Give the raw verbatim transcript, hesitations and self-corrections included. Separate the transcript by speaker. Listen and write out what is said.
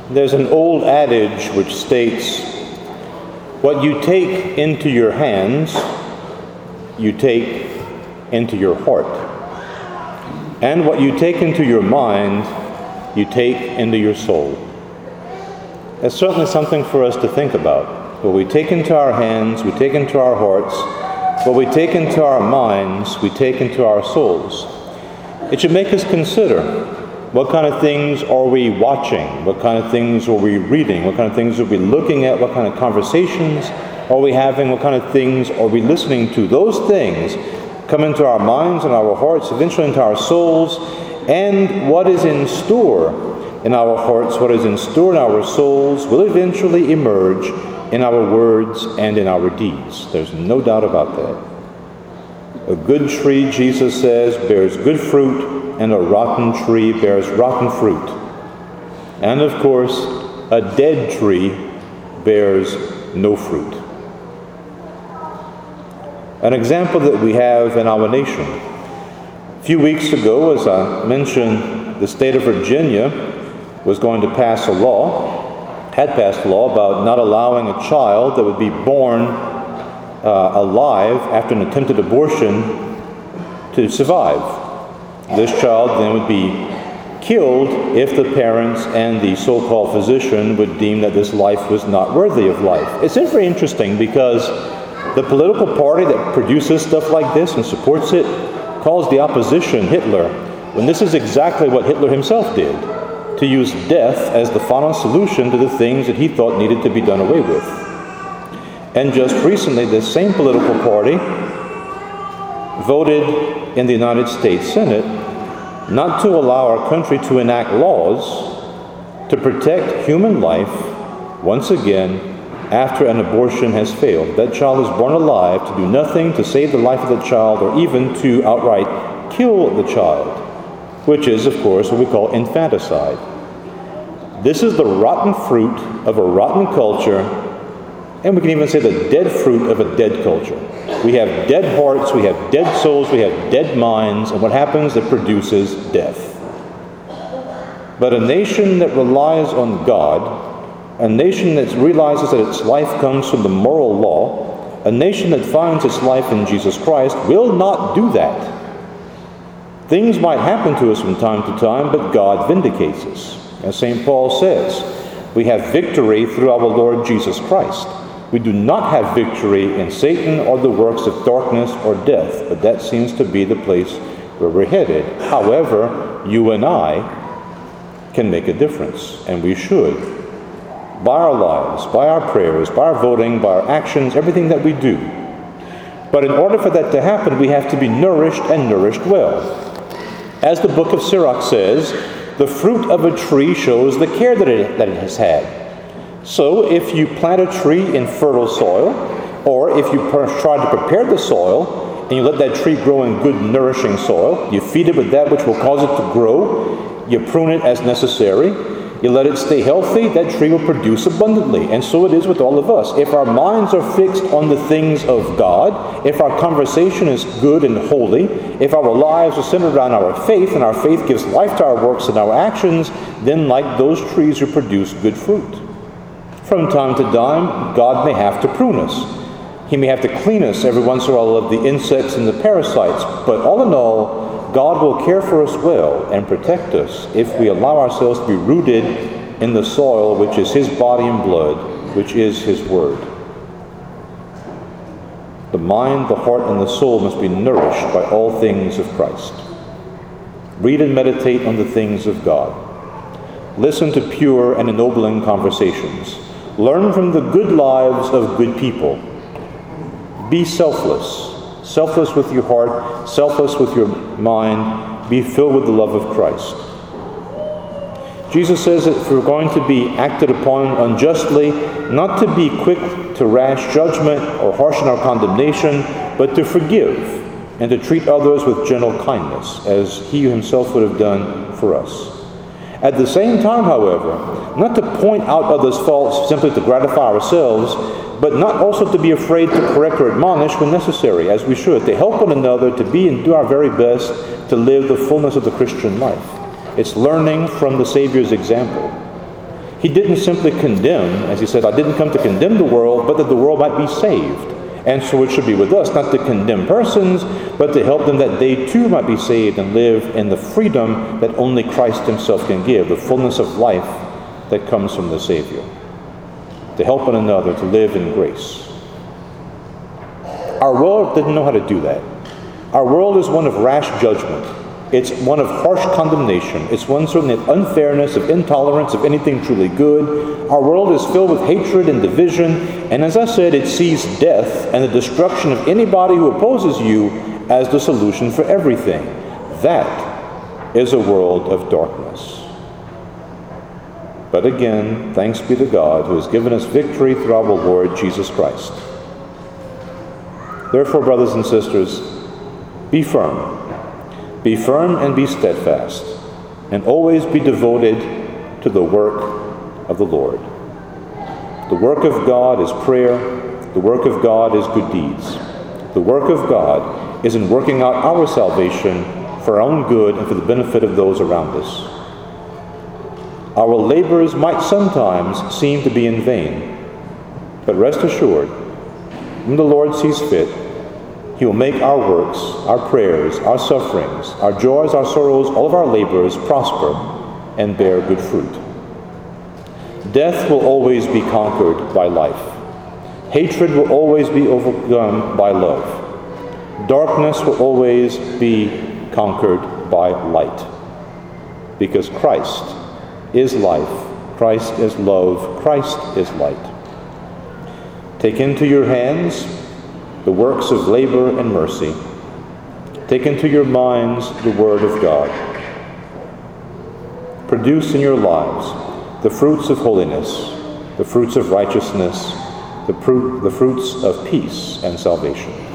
Speaker 1: There's an old adage which states, what you take into your hands, you take into your heart. And what you take into your mind, you take into your soul. That's certainly something for us to think about. What we take into our hands, we take into our hearts. What we take into our minds, we take into our souls. It should make us consider, what kind of things are we watching? What kind of things are we reading? What kind of things are we looking at? What kind of conversations are we having? What kind of things are we listening to? Those things come into our minds and our hearts, eventually into our souls, and what is in store in our hearts, what is in store in our souls, will eventually emerge in our words and in our deeds. There's no doubt about that. A good tree, Jesus says, bears good fruit, and a rotten tree bears rotten fruit. And of course, a dead tree bears no fruit. An example that we have in our nation. A few weeks ago, as I mentioned, the state of Virginia was going to pass a law, had passed a law about not allowing a child that would be born uh, alive after an attempted abortion to survive. This child then would be killed if the parents and the so-called physician would deem that this life was not worthy of life. It's very interesting because the political party that produces stuff like this and supports it calls the opposition Hitler, when this is exactly what Hitler himself did, to use death as the final solution to the things that he thought needed to be done away with. And just recently, this same political party voted in the United States Senate not to allow our country to enact laws to protect human life once again after an abortion has failed. That child is born alive to do nothing to save the life of the child or even to outright kill the child, which is, of course, what we call infanticide. This is the rotten fruit of a rotten culture, and we can even say the dead fruit of a dead culture. We have dead hearts, we have dead souls, we have dead minds, and what happens? It produces death. But a nation that relies on God, a nation that realizes that its life comes from the moral law, a nation that finds its life in Jesus Christ, will not do that. Things might happen to us from time to time, but God vindicates us. As Saint Paul says, we have victory through our Lord Jesus Christ. We do not have victory in Satan or the works of darkness or death, but that seems to be the place where we're headed. However, you and I can make a difference, and we should. By our lives, by our prayers, by our voting, by our actions, everything that we do. But in order for that to happen, we have to be nourished and nourished well. As the book of Sirach says, the fruit of a tree shows the care that it, that it has had. So if you plant a tree in fertile soil, or if you per- try to prepare the soil, and you let that tree grow in good nourishing soil, you feed it with that which will cause it to grow, you prune it as necessary, you let it stay healthy, that tree will produce abundantly. And so it is with all of us. If our minds are fixed on the things of God, if our conversation is good and holy, if our lives are centered around our faith, and our faith gives life to our works and our actions, then like those trees you produce good fruit. From time to time, God may have to prune us. He may have to clean us every once in a while of the insects and the parasites. But all in all, God will care for us well and protect us if we allow ourselves to be rooted in the soil, which is His body and blood, which is His Word. The mind, the heart, and the soul must be nourished by all things of Christ. Read and meditate on the things of God. Listen to pure and ennobling conversations. Learn from the good lives of good people. Be selfless. Selfless with your heart, selfless with your mind. Be filled with the love of Christ. Jesus says that if we're going to be acted upon unjustly, not to be quick to rash judgment or harsh in our condemnation, but to forgive and to treat others with gentle kindness, as He Himself would have done for us. At the same time, however, not to point out others' faults simply to gratify ourselves, but not also to be afraid to correct or admonish when necessary, as we should, to help one another to be and do our very best to live the fullness of the Christian life. It's learning from the Savior's example. He didn't simply condemn, as he said, I didn't come to condemn the world, but that the world might be saved. And so it should be with us, not to condemn persons, but to help them that they too might be saved and live in the freedom that only Christ himself can give, the fullness of life that comes from the Savior. To help one another to live in grace. Our world didn't know how to do that. Our world is one of rash judgment. It's one of harsh condemnation. It's one certainly of unfairness, of intolerance, of anything truly good. Our world is filled with hatred and division, and as I said, it sees death and the destruction of anybody who opposes you as the solution for everything. That is a world of darkness. But again, thanks be to God who has given us victory through our Lord Jesus Christ. Therefore, brothers and sisters, be firm. Be firm and be steadfast, and always be devoted to the work of the Lord. The work of God is prayer. The work of God is good deeds. The work of God is in working out our salvation for our own good and for the benefit of those around us. Our labors might sometimes seem to be in vain, but rest assured, when the Lord sees fit, he will make our works, our prayers, our sufferings, our joys, our sorrows, all of our labors prosper and bear good fruit. Death will always be conquered by life. Hatred will always be overcome by love. Darkness will always be conquered by light. Because Christ is life, Christ is love, Christ is light. Take into your hands the works of labor and mercy. Take into your minds the Word of God. Produce in your lives the fruits of holiness, the fruits of righteousness, the, fruit, the fruits of peace and salvation.